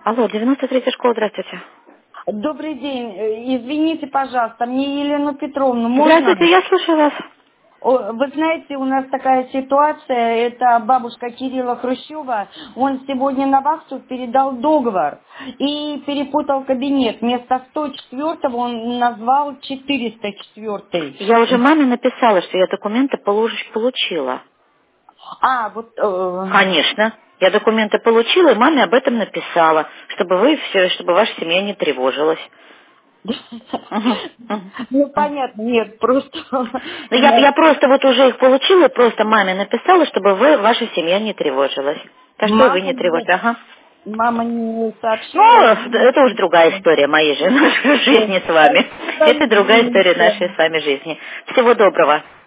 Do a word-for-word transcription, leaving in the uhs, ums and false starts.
Алло, девяносто третья школа, здравствуйте. Добрый день. Э, Извините, пожалуйста, мне Елену Петровну можно? Здравствуйте, я слушаю вас. О, Вы знаете, у нас такая ситуация, это бабушка Кирилла Хрущева, он сегодня на вахту передал договор и перепутал кабинет. Вместо сто четвёртого он назвал четыреста четвёртый. Я уже маме написала, что я документы получ- получила. А, вот... э, Конечно. Я документы получила, и маме об этом написала, чтобы вы все, чтобы ваша семья не тревожилась. Мгм, мгм, Ну, мгм. понятно, нет, просто Ну, у я, нас я просто вот уже их получила, и просто маме написала, чтобы вы, ваша семья не тревожилась. Так что и вы мама, не тревожитесь. Ага. мама не Ну, сообщила, я думаю, это уже другая история моей же- нашей что... жизни с вами. Это другая история нашей с вами жизни. Всего доброго.